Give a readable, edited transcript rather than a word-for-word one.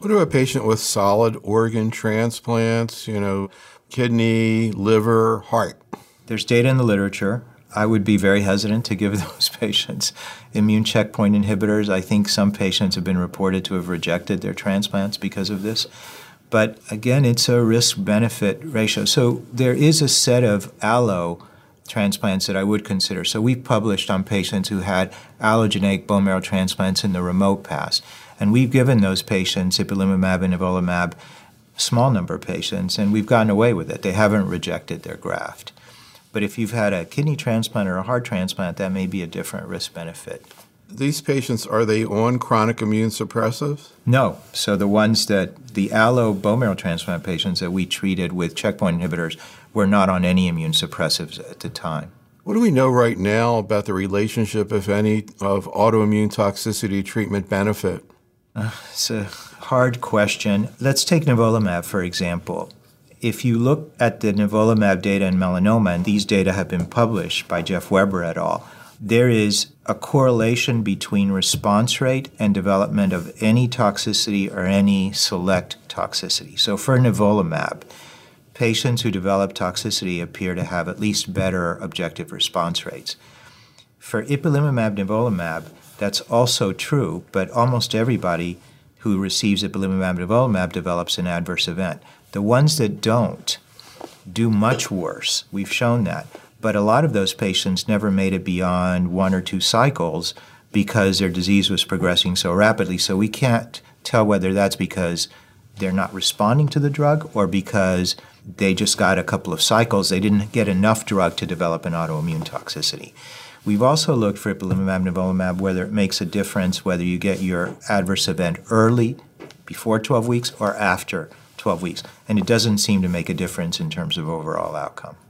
What about a patient with solid organ transplants, kidney, liver, heart? There's data in the literature. I would be very hesitant to give those patients immune checkpoint inhibitors. I think some patients have been reported to have rejected their transplants because of this. But again, it's a risk-benefit ratio. So there is a set of allo transplants that I would consider. So we've published on patients who had allogeneic bone marrow transplants in the remote past. And we've given those patients ipilimumab and nivolumab, a small number of patients, and we've gotten away with it. They haven't rejected their graft. But if you've had a kidney transplant or a heart transplant, that may be a different risk-benefit. These patients, are they on chronic immune suppressives? No. So the allo bone marrow transplant patients that we treated with checkpoint inhibitors were not on any immune suppressives at the time. What do we know right now about the relationship, if any, of autoimmune toxicity treatment benefit? It's a hard question. Let's take nivolumab, for example. If you look at the nivolumab data in melanoma, and these data have been published by Jeff Weber et al., there is a correlation between response rate and development of any toxicity or any select toxicity. So for nivolumab, patients who develop toxicity appear to have at least better objective response rates. For ipilimumab, nivolumab, that's also true, but almost everybody who receives ipilimumab, nivolumab develops an adverse event. The ones that don't do much worse. We've shown that. But a lot of those patients never made it beyond 1 or 2 cycles because their disease was progressing so rapidly. So we can't tell whether that's because they're not responding to the drug or because they just got a couple of cycles. They didn't get enough drug to develop an autoimmune toxicity. We've also looked for ipilimumab, nivolumab, whether it makes a difference whether you get your adverse event early, before 12 weeks, or after 12 weeks. And it doesn't seem to make a difference in terms of overall outcome.